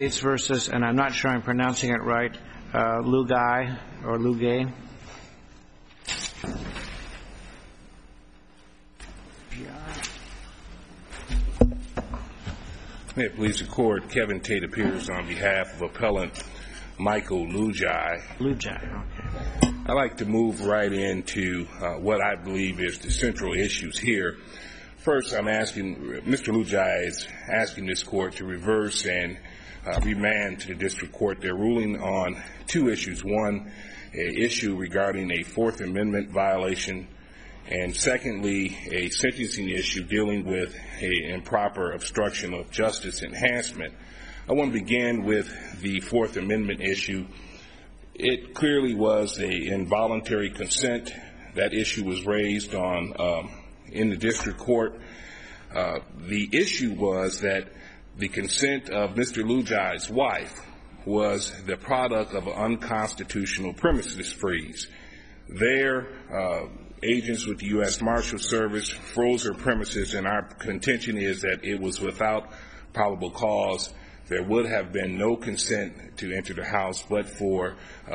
States versus, and I'm not sure I'm pronouncing it right, Lugay or Lugay. May it please the Court, Kevin Tate appears on behalf of Appellant Michael Lugay. Lugay, okay. I'd like to move right into what I believe is the central issues here. First, Mr. Lugay is asking this Court to reverse and remand to the District Court their ruling on two issues. One, an issue regarding a Fourth Amendment violation, and secondly, a sentencing issue dealing with an improper obstruction of justice enhancement. I want to begin with the Fourth Amendment issue. It clearly was an involuntary consent. That issue was raised in the District Court. The issue was that the consent of Mr. Lugay's wife was the product of an unconstitutional premises freeze. Their agents with the U.S. Marshal Service froze her premises, and our contention is that it was without probable cause. There would have been no consent to enter the house but for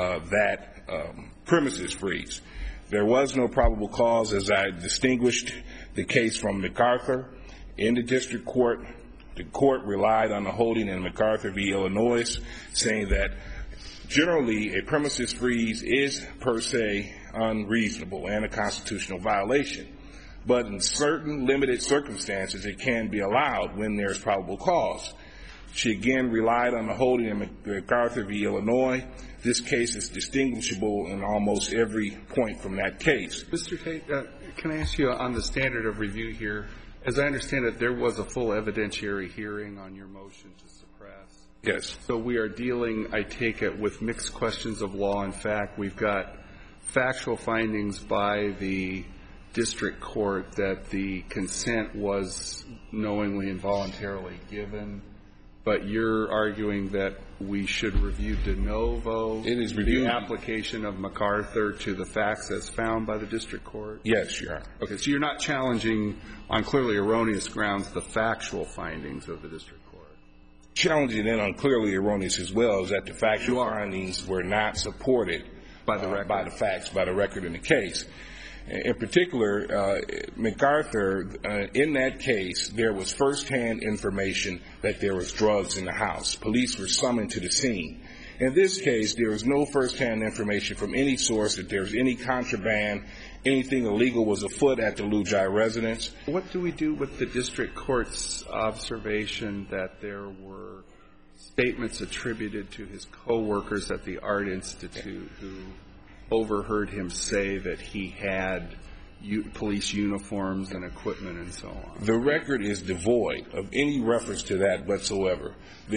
that premises freeze. There was no probable cause, as I distinguished the case from MacArthur. In the District Court, the Court relied on the holding in MacArthur v. Illinois, saying that generally a premises freeze is per se unreasonable and a constitutional violation. But in certain limited circumstances, it can be allowed when there's probable cause. She again relied on the holding in MacArthur v. Illinois. This case is distinguishable in almost every point from that case. Mr. Tate, can I ask you on the standard of review here? As I understand it, there was a full evidentiary hearing on your motion to suppress. Yes. So we are dealing, I take it, with mixed questions of law and fact. We've got factual findings by the District Court that the consent was knowingly and voluntarily given, but you're arguing that we should review de novo the application of MacArthur to the facts as found by the District Court? Yes, Your Honor. Okay, so you're not challenging on clearly erroneous grounds the factual findings of the District Court? Challenging it on clearly erroneous as well is that the factual findings were not supported by the facts, by the record in the case. In particular, MacArthur, in that case, there was firsthand information that there was drugs in the house. Police were summoned to the scene. In this case, there is no firsthand information from any source that there's any contraband, anything illegal was afoot at the Lugay residence. What do we do with the District Court's observation that there were statements attributed to his co-workers at the Art Institute who overheard him say that he had police uniforms and equipment and so on? The record is devoid of any reference to that whatsoever.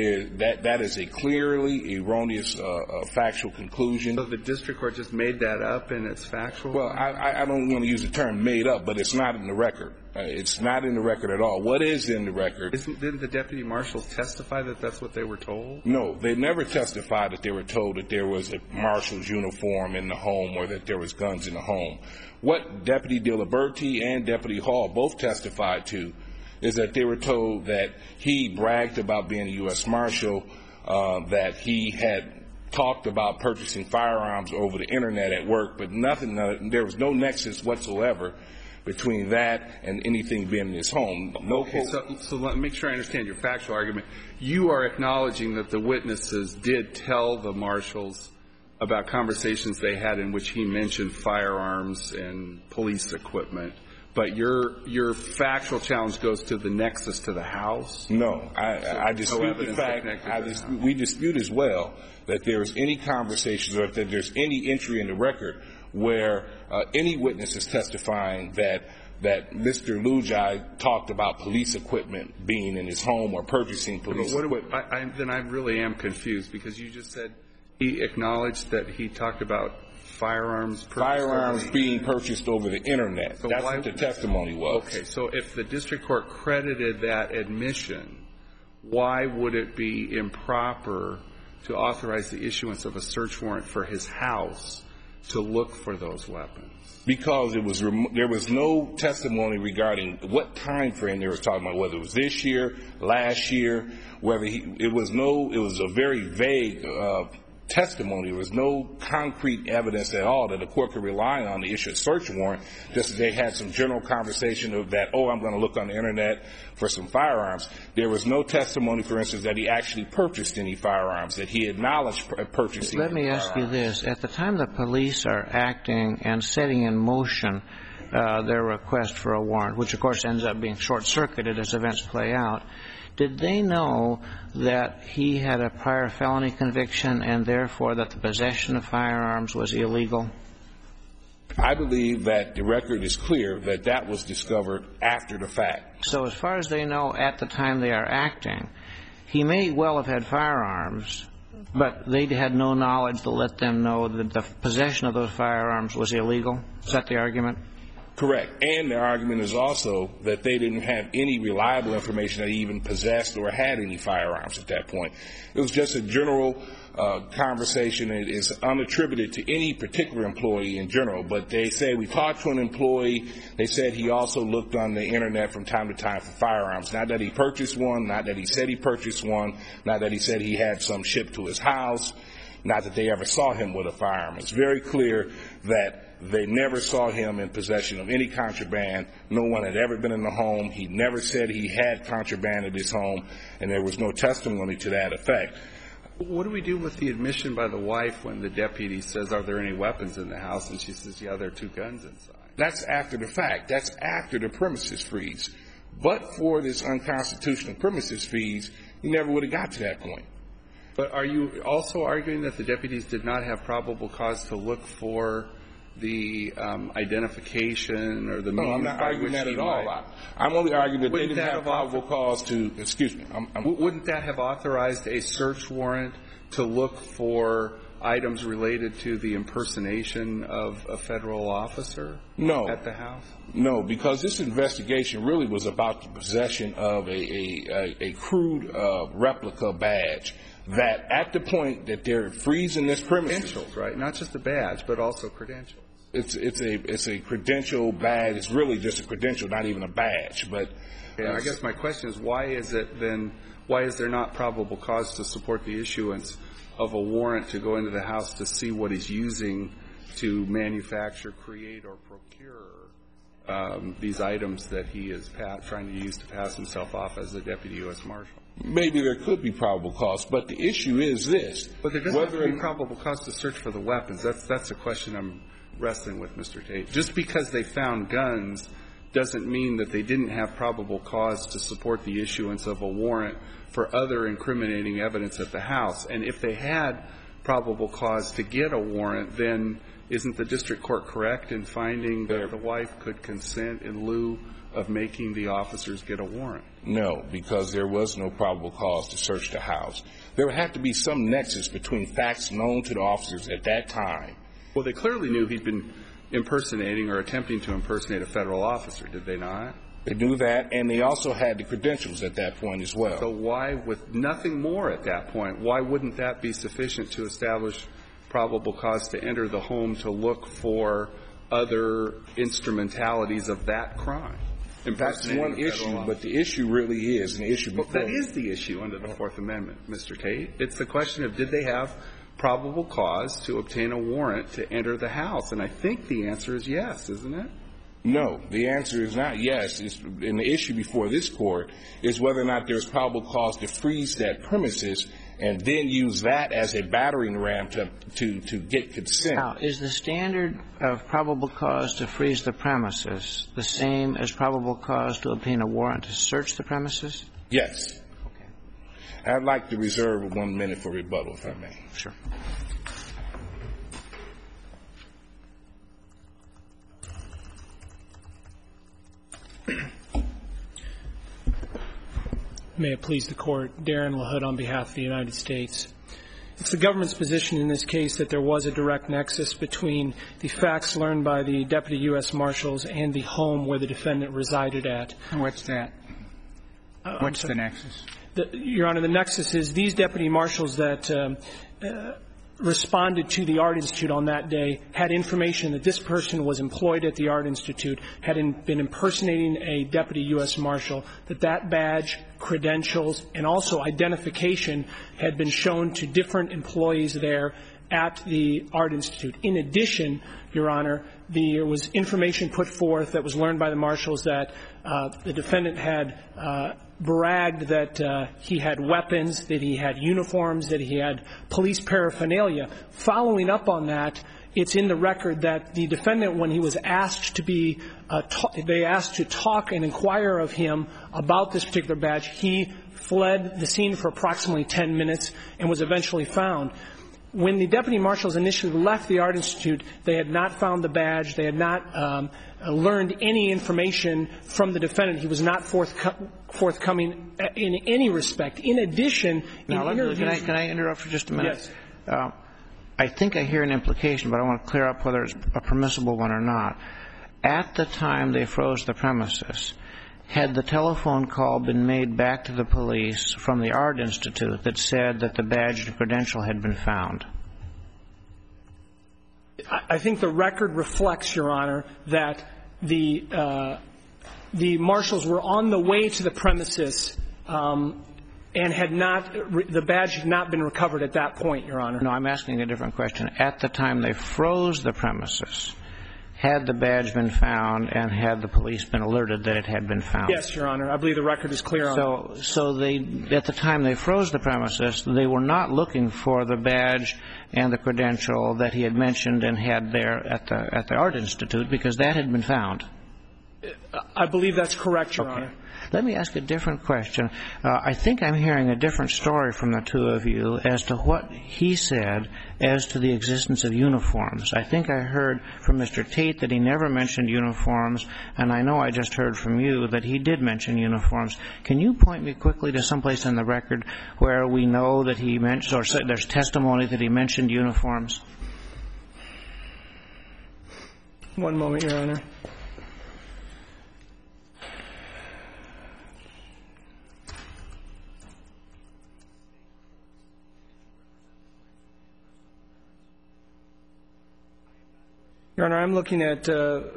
That is a clearly erroneous factual conclusion. So the District Court just made that up in its factual? Well, I don't want to use the term made up, but it's not in the record. It's not in the record at all. What is in the record? Didn't the deputy marshals testify that that's what they were told? No, they never testified that they were told that there was a marshal's uniform in the home or that there was guns in the home. What Deputy Diliberti and Deputy Hall both testified to is that they were told that he bragged about being a U.S. Marshal, that he had talked about purchasing firearms over the Internet at work, but there was no nexus whatsoever between that and anything being in his home. Okay, so let me make sure I understand your factual argument. You are acknowledging that the witnesses did tell the marshals about conversations they had in which he mentioned firearms and police equipment, but your factual challenge goes to the nexus to the house? No, I dispute the fact. We dispute as well that there's any conversations or that there's any entry in the record where any witness is testifying that Mr. Lugay talked about police equipment being in his home or purchasing police equipment. Then I really am confused, because you just said he acknowledged that he talked about firearms being purchased over the Internet. So that's what the testimony was. Okay, so if the District Court credited that admission, why would it be improper to authorize the issuance of a search warrant for his house to look for those weapons? Because there was no testimony regarding what time frame they were talking about, whether it was this year, last year, whether it was a very vague testimony. There was no concrete evidence at all that the court could rely on to issue a search warrant, just as they had some general conversation of that, I'm going to look on the Internet for some firearms. There was no testimony, for instance, that he actually purchased any firearms, that he acknowledged purchasing any firearms. Let me ask you this. At the time the police are acting and setting in motion their request for a warrant, which of course ends up being short-circuited as events play out, did they know that he had a prior felony conviction and therefore that the possession of firearms was illegal? I believe that the record is clear that that was discovered after the fact. So as far as they know at the time they are acting, he may well have had firearms, but they had no knowledge to let them know that the possession of those firearms was illegal? Is that the argument? Correct. And their argument is also that they didn't have any reliable information that he even possessed or had any firearms at that point. It was just a general conversation. It is unattributed to any particular employee in general. But they say we talked to an employee. They said he also looked on the Internet from time to time for firearms. Not that he purchased one, not that he said he purchased one, not that he said he had some shipped to his house, not that they ever saw him with a firearm. It's very clear that they never saw him in possession of any contraband. No one had ever been in the home. He never said he had contraband at his home, and there was no testimony to that effect. What do we do with the admission by the wife when the deputy says, are there any weapons in the house? And she says, yeah, there are 2 guns inside. That's after the fact. That's after the premises freeze. But for this unconstitutional premises freeze, he never would have got to that point. But are you also arguing that the deputies did not have probable cause to look for the identification or the means? No, I'm not arguing that at all. I'm only arguing that they didn't have probable cause to, excuse me. Wouldn't that have authorized a search warrant to look for items related to the impersonation of a federal officer? No. At the house? No, because this investigation really was about the possession of a crude replica badge that at the point that they're freezing this premises. Credentials, right? Not just a badge, but also credentials. It's a credential badge. It's really just a credential, not even a badge. But I guess my question is, why is there not probable cause to support the issuance of a warrant to go into the house to see what he's using to manufacture, create, or procure these items that he is trying to use to pass himself off as the deputy U.S. Marshal? Maybe there could be probable cause, but the issue is this. But there doesn't have to be probable cause to search for the weapons. That's a question I'm wrestling with, Mr. Tate. Just because they found guns doesn't mean that they didn't have probable cause to support the issuance of a warrant for other incriminating evidence at the house. And if they had probable cause to get a warrant, then isn't the district court correct in finding that the wife could consent in lieu of making the officers get a warrant? No, because there was no probable cause to search the house. There would have to be some nexus between facts known to the officers at that time. Well, they clearly knew he'd been impersonating or attempting to impersonate a federal officer, did they not? They knew that, and they also had the credentials at that point as well. So why, with nothing more at that point, why wouldn't that be sufficient to establish probable cause to enter the home to look for other instrumentalities of that crime? That's one issue, but the issue really is an issue before. That is the issue under the Fourth Amendment, Mr. Tate. It's the question of did they have probable cause to obtain a warrant to enter the house? And I think the answer is yes, isn't it? No, the answer is not yes. And the issue before this court is whether or not there's probable cause to freeze that premises and then use that as a battering ram to get consent. Now, is the standard of probable cause to freeze the premises the same as probable cause to obtain a warrant to search the premises? Yes. Okay. I'd like to reserve 1 minute for rebuttal, if I may. Sure. May it please the Court. Darren LaHood on behalf of the United States. It's the government's position in this case that there was a direct nexus between the facts learned by the Deputy U.S. Marshals and the home where the defendant resided at. What's that? What's the nexus? Your Honor, the nexus is these Deputy Marshals that responded to the Art Institute on that day had information that this person was employed at the Art Institute, had been impersonating a deputy U.S. Marshal, that badge, credentials, and also identification had been shown to different employees there at the Art Institute. In addition, Your Honor, there was information put forth that was learned by the marshals that the defendant had bragged that he had weapons, that he had uniforms, that he had police paraphernalia. Following up on that, it's in the record that the defendant, when he was asked to be, they asked to talk and inquire of him about this particular badge, he fled the scene for approximately 10 minutes and was eventually found. When the deputy marshals initially left the Art Institute, they had not found the badge. They had not learned any information from the defendant. He was not forthcoming in any respect. In addition, can I interrupt for just a minute? Yes. I think I hear an implication, but I want to clear up whether it's a permissible one or not. At the time they froze the premises, had the telephone call been made back to the police from the Art Institute that said that the badge and credential had been found? I think the record reflects, Your Honor, that the marshals were on the way to the premises and had not, the badge had not been recovered at that point, Your Honor. No, I'm asking a different question. At the time they froze the premises, had the badge been found and had the police been alerted that it had been found? Yes, Your Honor. I believe the record is clear on that. So they, at the time they froze the premises, they were not looking for the badge and the credential that he had mentioned and had there at the Art Institute because that had been found? I believe that's correct, Your Honor. Let me ask a different question. I think I'm hearing a different story from the two of you as to what he said as to the existence of uniforms. I think I heard from Mr. Tate that he never mentioned uniforms, and I know I just heard from you that he did mention uniforms. Can you point me quickly to someplace in the record where we know that he mentioned, or there's testimony that he mentioned uniforms? One moment, Your Honor. Your Honor, I'm looking at the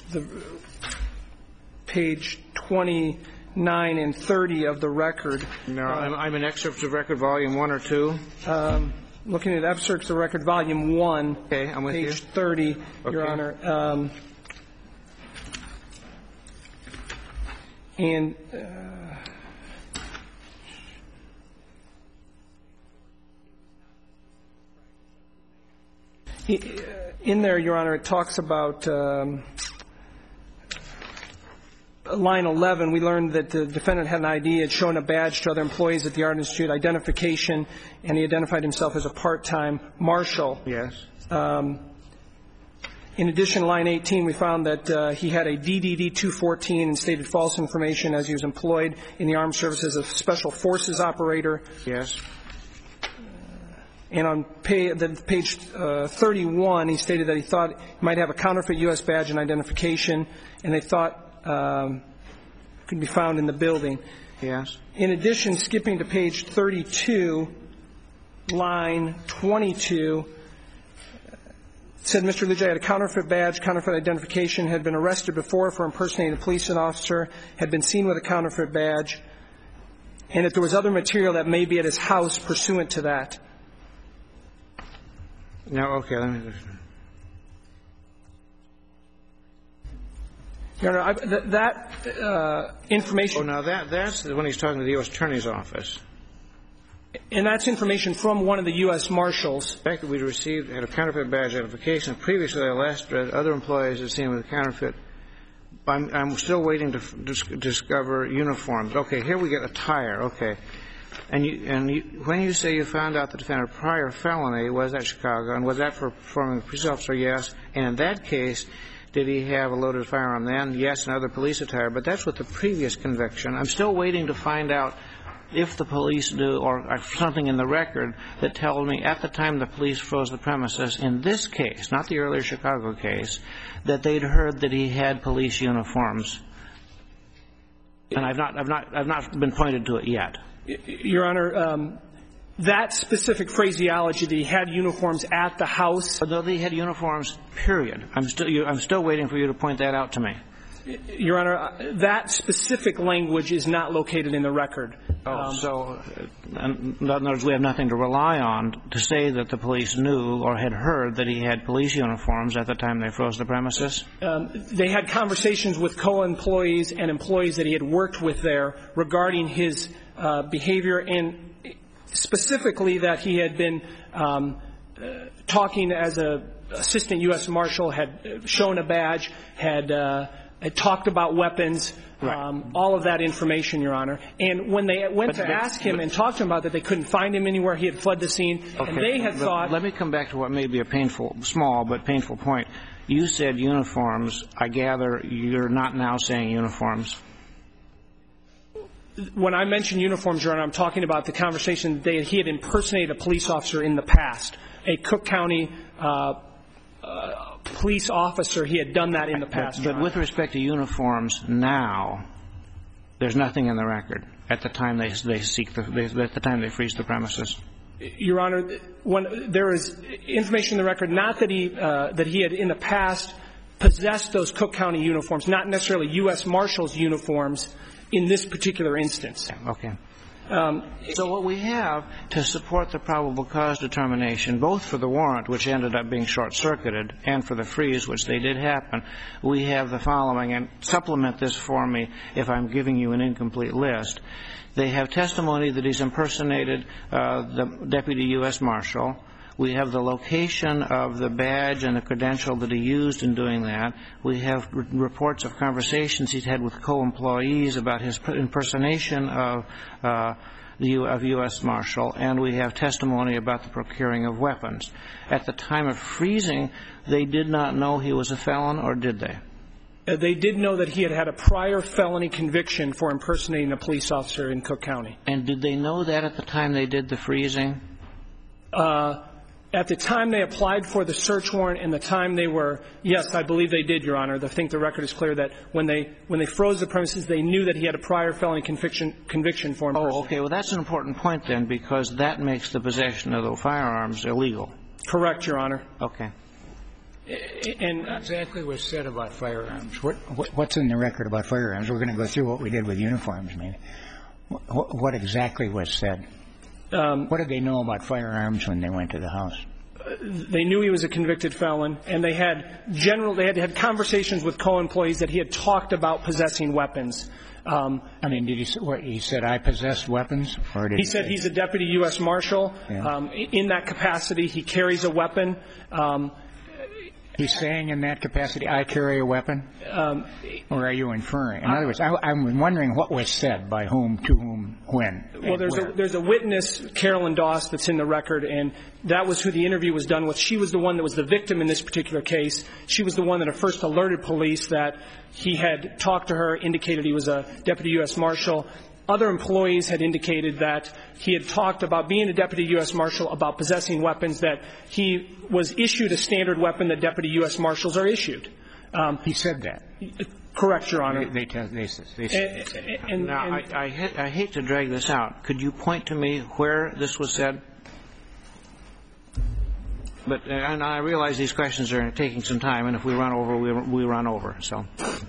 page 29 and 30 of the record. No, I'm in excerpts of record volume 1 or 2. Looking at excerpts of record volume 1, okay, I'm with page you. 30, okay. Your Honor. And in there, Your Honor, it talks about line 11. We learned that the defendant had an ID, had shown a badge to other employees at the Art Institute, identification, and he identified himself as a part-time marshal. Yes. In addition, line 18, we found that he had a DDD-214 and stated false information as he was employed in the armed services as a special forces operator. Yes. And on page 31, he stated that he thought he might have a counterfeit U.S. badge and identification, and they thought could be found in the building. Yes. In addition, skipping to page 32, line 22, it said Mr. Lujan had a counterfeit badge, counterfeit identification, had been arrested before for impersonating a police officer, had been seen with a counterfeit badge, and that there was other material that may be at his house pursuant to that. No, okay, let me listen. Your Honor, that information. Oh, now that's when he's talking to the U.S. Attorney's Office. And that's information from one of the U.S. Marshals. The fact that we received had a counterfeit badge identification. Previously, I last read other employees had seen with a counterfeit. I'm still waiting to discover uniforms. Okay, here we get attire. Okay. And when you say you found out the defendant had a prior felony, was that Chicago, and was that for performing a police officer? Yes. And in that case, did he have a loaded firearm then? Yes, and other police attire. But that's with the previous conviction. I'm still waiting to find out if the police do, or something in the record that tells me at the time the police froze the premises, in this case, not the earlier Chicago case, that they'd heard that he had police uniforms. And I've not been pointed to it yet. Your Honor, That specific phraseology, that he had uniforms at the house. Although he had uniforms, period. I'm still waiting for you to point that out to me. Your Honor, that specific language is not located in the record. So, in other words, we have nothing to rely on to say that the police knew or had heard that he had police uniforms at the time they froze the premises? They had conversations with co-employees and employees that he had worked with there regarding his behavior, and specifically that he had been talking as an assistant U.S. Marshal, had shown a badge, had talked about weapons, all of that information, Your Honor. And when they went to ask him and talk to him about that, they couldn't find him anywhere. He had fled the scene. Okay. And they had thought... Let me come back to what may be a small but painful point. You said uniforms. I gather you're not now saying uniforms. When I mention uniforms, Your Honor, I'm talking about the conversation that he had impersonated a police officer in the past, a Cook County police officer. He had done that in the past. But with respect to uniforms now, there's nothing in the record at the time they freeze the premises. Your Honor, there is information in the record, not that he had in the past possessed those Cook County uniforms, not necessarily U.S. Marshals uniforms in this particular instance. Okay. So what we have to support the probable cause determination, both for the warrant, which ended up being short-circuited, and for the freeze, which they did happen, we have the following, and supplement this for me if I'm giving you an incomplete list. They have testimony that he's impersonated the deputy U.S. Marshal. We have the location of the badge and the credential that he used in doing that. We have reports of conversations he's had with co-employees about his impersonation of U.S. Marshal, and we have testimony about the procuring of weapons. At the time of freezing, they did not know he was a felon, or did they? They did know that he had had a prior felony conviction for impersonating a police officer in Cook County. And did they know that at the time they did the freezing? At the time they applied for the search warrant and the time they were, yes, I believe they did, Your Honor. I think the record is clear that when they froze the premises, they knew that he had a prior felony conviction for impersonation. Oh, okay. Well, that's an important point then, because that makes the possession of the firearms illegal. Correct, Your Honor. Okay. And what exactly was said about firearms? What's in the record about firearms? We're going to go through what we did with uniforms. I mean, what exactly was said? What did they know about firearms when they went to the house? They knew he was a convicted felon, and they had conversations with co-employees that he had talked about possessing weapons. I mean, he said, I possess weapons? Or did he said he's a deputy U.S. Marshal. Yeah. In that capacity, he carries a weapon. He's saying in that capacity, I carry a weapon? Or are you inferring? In other words, I'm wondering what was said, by whom, to whom, when. Well, there's a witness, Carolyn Doss, that's in the record, and that was who the interview was done with. She was the one that was the victim in this particular case. She was the one that at first alerted police that he had talked to her, indicated he was a deputy U.S. Marshal. Other employees had indicated that he had talked about being a deputy U.S. Marshal, about possessing weapons, that he was issued a standard weapon that deputy U.S. Marshals are issued. He said that? Correct, Your Honor. They said. Now, I hate to drag this out. Could you point to me where this was said? But and I realize these questions are taking some time, and if we run over, we run over. So.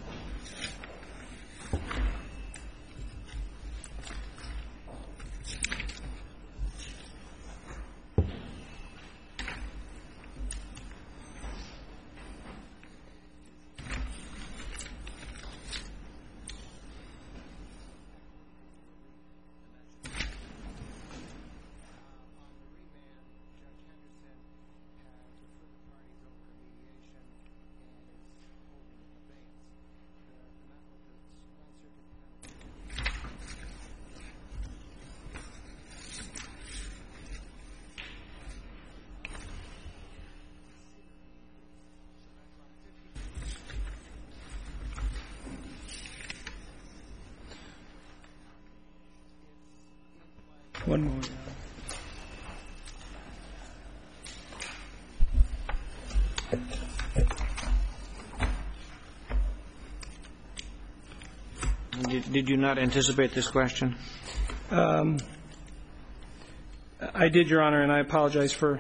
One more. Did you not anticipate this question? I did, Your Honor, and I apologize for...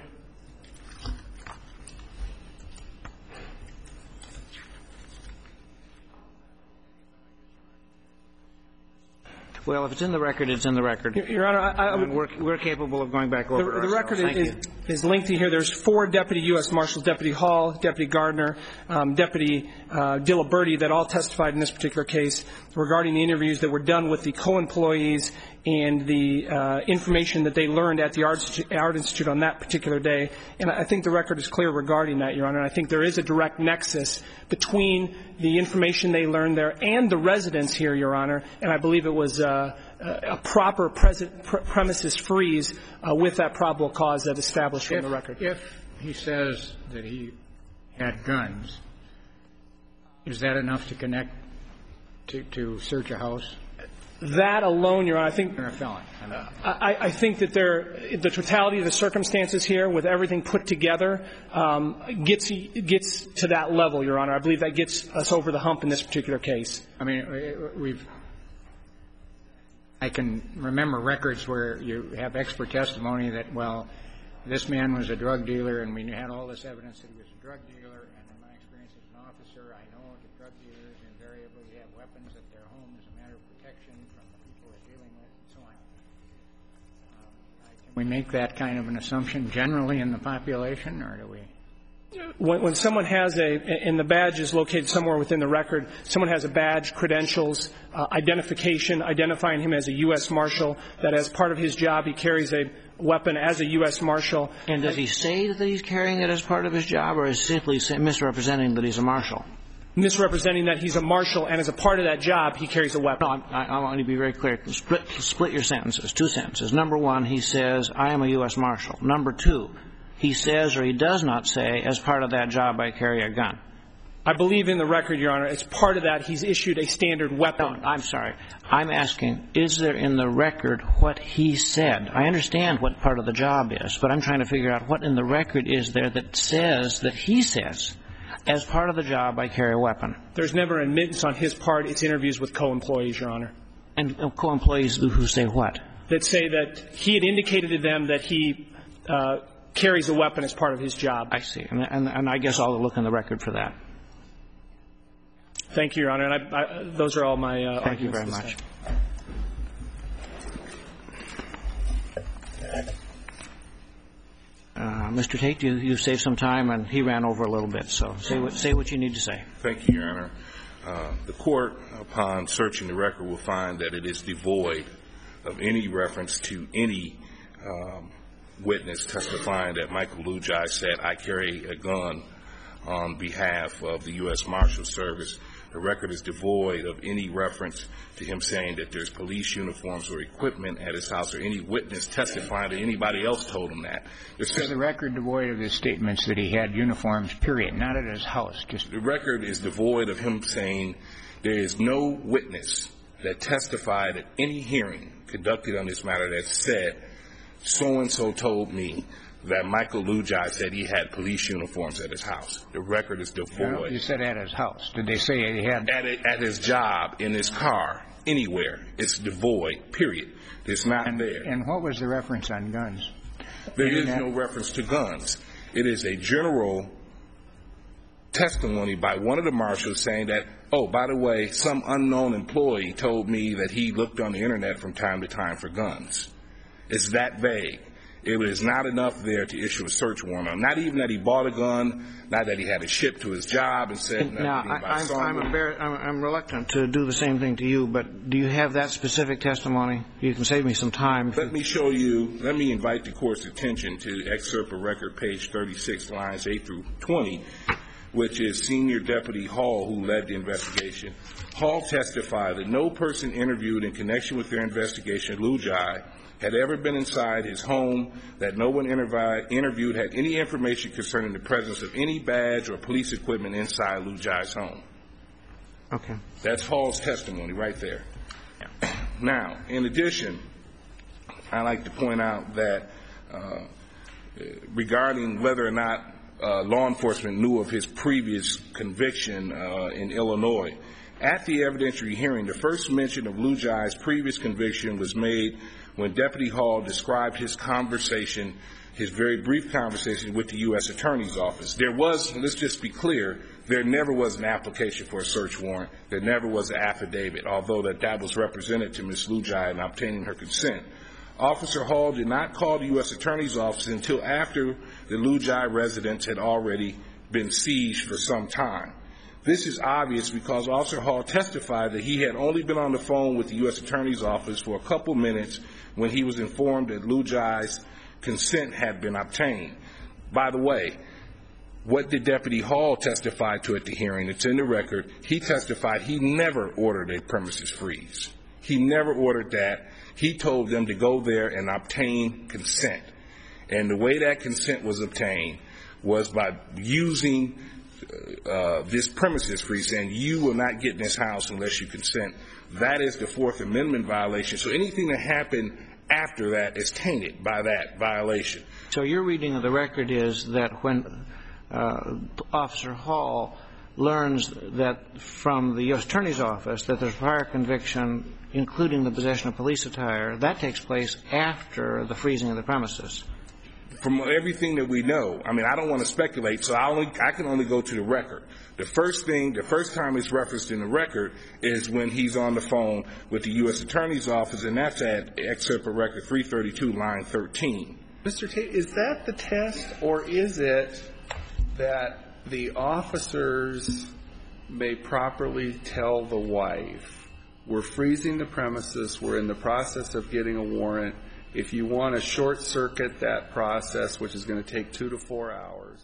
Well, if it's in the record, it's in the record. Your Honor, we're capable of going back over it. The record is lengthy here. There's 4 Deputy U.S. Marshals, Deputy Hall, Deputy Gardner, Deputy Diliberti, that all testified in this particular case regarding the interviews that were done with the co-employees and the information that they learned at the Art Institute on that particular day. And I think the record is clear regarding that, Your Honor. I think there is a direct nexus between the information they learned there and the residents here, Your Honor. And I believe it was a proper premises freeze with that probable cause that established from the record. If he says that he had guns, is that enough to connect to search a house? That alone, Your Honor, I think... You're a felon. I think that the totality of the circumstances here, with everything put together, gets to that level, Your Honor. I believe that gets us over the hump in this particular case. I mean, I can remember records where you have expert testimony that, well, this man was a drug dealer, and we had all this evidence that he was a drug dealer, and in my experience as an officer, I know that drug dealers invariably have weapons at their home as a matter of protection from the people they're dealing with, and so on. Can we make that kind of an assumption generally in the population, or do we? When someone has and the badge is located somewhere within the record, someone has a badge, credentials, identification, identifying him as a U.S. Marshal, that as part of his job he carries a weapon as a U.S. Marshal. And does he say that he's carrying it as part of his job, or is simply misrepresenting that he's a Marshal? Misrepresenting that he's a Marshal, and as a part of that job, he carries a weapon. No, I want to be very clear. Split your sentences, 2 sentences. Number 1, he says, I am a U.S. Marshal. Number 2, he says or he does not say, as part of that job, I carry a gun. I believe in the record, Your Honor, as part of that, he's issued a standard weapon. No, I'm sorry. I'm asking, is there in the record what he said? I understand what part of the job is, but I'm trying to figure out what in the record is there that says, that he says, as part of the job, I carry a weapon. There's never admittance on his part. It's interviews with co-employees, Your Honor. And co-employees who say what? That say that he had indicated to them that he carries a weapon as part of his job. I see. And I guess I'll look in the record for that. Thank you, Your Honor. And those are all my arguments. Thank you very much. Mr. Tate, you saved some time, and he ran over a little bit. So say what you need to say. Thank you, Your Honor. The court, upon searching the record, will find that it is devoid of any reference to any witness testifying that Michael Lujai said, I carry a gun on behalf of the U.S. Marshal Service. The record is devoid of any reference to him saying that there's police uniforms or equipment at his house, or any witness testifying that anybody else told him that. Is the record devoid of his statements that he had uniforms, period, not at his house? The record is devoid of him saying there is no witness that testified at any hearing conducted on this matter that said, so-and-so told me that Michael Lujai said he had police uniforms at his house. The record is devoid. You said at his house. Did they say he had? At his job, in his car, anywhere. It's devoid, period. It's not there. And what was the reference on guns? There is no reference to guns. It is a general testimony by one of the marshals saying that, oh, by the way, some unknown employee told me that he looked on the Internet from time to time for guns. It's that vague. It is not enough there to issue a search warrant. Not even that he bought a gun, not that he had it shipped to his job and said nothing about someone. I'm reluctant to do the same thing to you, but do you have that specific testimony? You can save me some time. Let me invite the Court's attention to excerpt of record page 36, lines 8 through 20, which is Senior Deputy Hall, who led the investigation. Hall testified that no person interviewed in connection with their investigation of Lujai had ever been inside his home, that no one interviewed had any information concerning the presence of any badge or police equipment inside Lujai's home. Okay. That's Hall's testimony right there. Now, in addition, I'd like to point out that regarding whether or not law enforcement knew of his previous conviction in Illinois, at the evidentiary hearing, the first mention of Lujai's previous conviction was made when Deputy Hall described his conversation, his very brief conversation with the U.S. Attorney's Office. There was, let's just be clear, there never was an application for a search warrant. There never was an affidavit, although that was represented to Ms. Lujai in obtaining her consent. Officer Hall did not call the U.S. Attorney's Office until after the Lujai residence had already been seized for some time. This is obvious because Officer Hall testified that he had only been on the phone with the U.S. Attorney's Office for a couple minutes when he was informed that Lujai's consent had been obtained. By the way, what did Deputy Hall testify to at the hearing? It's in the record. He testified he never ordered a premises freeze. He never ordered that. He told them to go there and obtain consent. And the way that consent was obtained was by using this premises freeze, saying you will not get in this house unless you consent. That is the Fourth Amendment violation. So anything that happened after that is tainted by that violation. So your reading of the record is that when Officer Hall learns that from the U.S. Attorney's Office that there's prior conviction, including the possession of police attire, that takes place after the freezing of the premises. From everything that we know, I mean, I don't want to speculate, so I can only go to the record. The first time it's referenced in the record is when he's on the phone with the U.S. Attorney's Office, and that's at excerpt of record 332, line 13. Mr. Tate, is that the test, or is it that the officers may properly tell the wife, we're freezing the premises, we're in the process of getting a warrant, if you want to short-circuit that process, which is going to take 2 to 4 hours,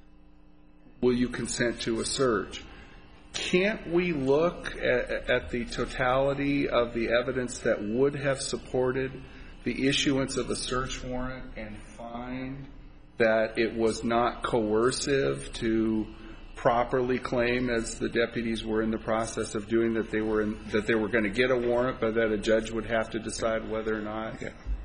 will you consent to a search? Can't we look at the totality of the evidence that would have supported the issuance of a search warrant and find that it was not coercive to properly claim, as the deputies were in the process of doing, that they were going to get a warrant, but that a judge would have to decide whether or not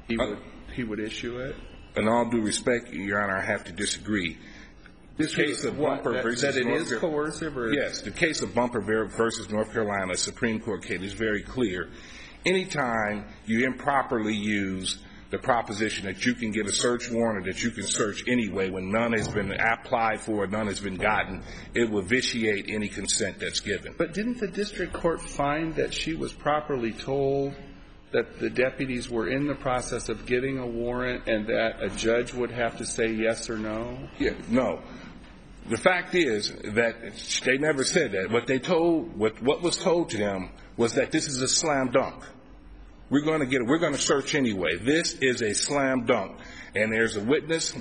he would issue it? In all due respect, Your Honor, I have to disagree. This case of Bumper versus that it is coercive? Or yes, the case of Bumper versus North Carolina Supreme Court case is very clear. Anytime you improperly use the proposition that you can get a search warrant or that you can search anyway when none has been applied for or none has been gotten, it will vitiate any consent that's given. But didn't the district court find that she was properly told that the deputies were in the process of getting a warrant and that a judge would have to say yes or no? Yeah, no. The fact is that they never said that. What was told to them was that this is a slam dunk. We're going to search anyway. This is a slam dunk. And there's a witness,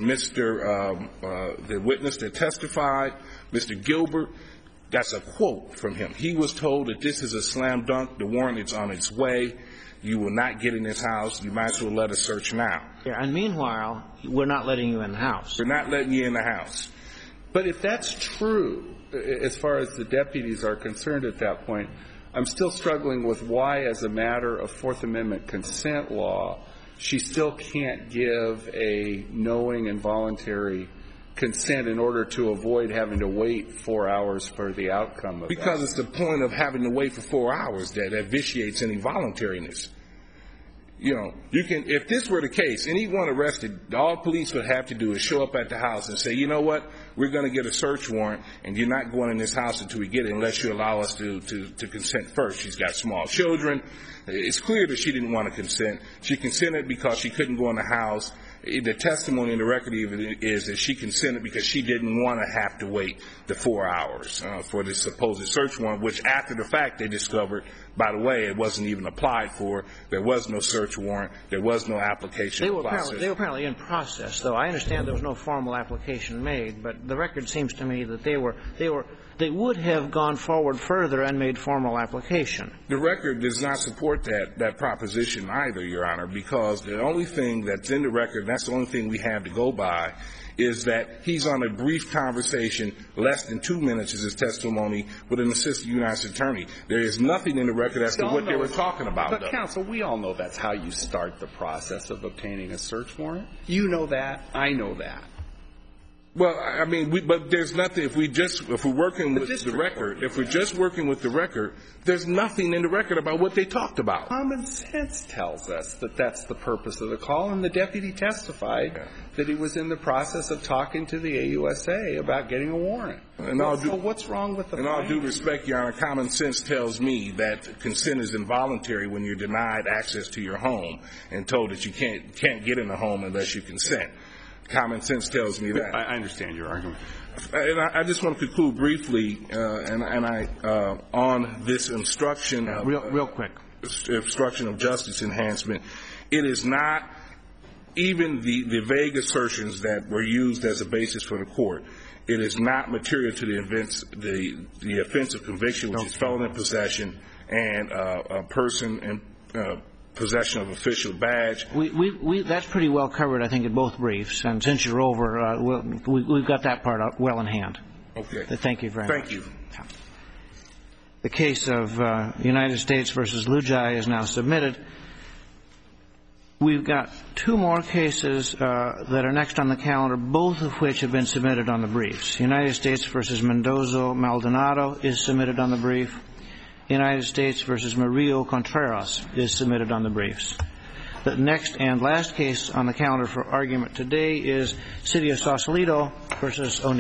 the witness that testified, Mr. Gilbert. That's a quote from him. He was told that this is a slam dunk. The warrant is on its way. You will not get in this house. You might as well let us search now. Yeah, and meanwhile, we're not letting you in the house. We're not letting you in the house. But if that's true, as far as the deputies are concerned at that point, I'm still struggling with why, as a matter of Fourth Amendment consent law, she still can't give a knowing and voluntary consent in order to avoid having to wait 4 hours for the outcome of because that. It's the point of having to wait for 4 hours that vitiates any voluntariness. You know, if this were the case, anyone arrested, all police would have to do is show up at the house and say, you know what, we're going to get a search warrant, and you're not going in this house until we get it unless you allow us to consent first. She's got small children. It's clear that she didn't want to consent. She consented because she couldn't go in the house. The testimony in the record even is that she consented because she didn't want to have to wait the 4 hours for the supposed search warrant, which after the fact they discovered, by the way, it wasn't even applied for. There was no search warrant. There was no application. They were apparently in process, though. I understand there was no formal application made, but the record seems to me that they would have gone forward further and made formal application. The record does not support that proposition either, Your Honor, because the only thing that's in the record, and that's the only thing we have to go by, is that he's on a brief conversation, less than 2 minutes is his testimony, with an assistant United States attorney. There is nothing in the record as to what they were talking about. But, counsel, we all know that's how you start the process of obtaining a search warrant. You know that. I know that. Well, I mean, but there's nothing. If we're working with the record, if we're just working with the record, there's nothing in the record about what they talked about. Common sense tells us that that's the purpose of the call, and the deputy testified that he was in the process of talking to the AUSA about getting a warrant. So what's wrong with the finding? In all due respect, Your Honor, common sense tells me that consent is involuntary when you're denied access to your home and told that you can't get in the home unless you consent. Common sense tells me that. I understand your argument. And I just want to conclude briefly, on this obstruction, real quick, obstruction of justice enhancement. It is not even the vague assertions that were used as a basis for the court. It is not material to the offense of conviction, which is felon in possession and a person in possession of official badge. That's pretty well covered, I think, in both briefs. And since you're over, we've got that part well in hand. Okay. Thank you very much. Thank you. The case of United States versus Lujai is now submitted. We've got two more cases that are next on the calendar, both of which have been submitted on the briefs. United States versus Mendoza-Maldonado is submitted on the brief. United States versus Murillo Contreras is submitted on the briefs. The next and last case on the calendar for argument today is City of Sausalito versus O'Neill.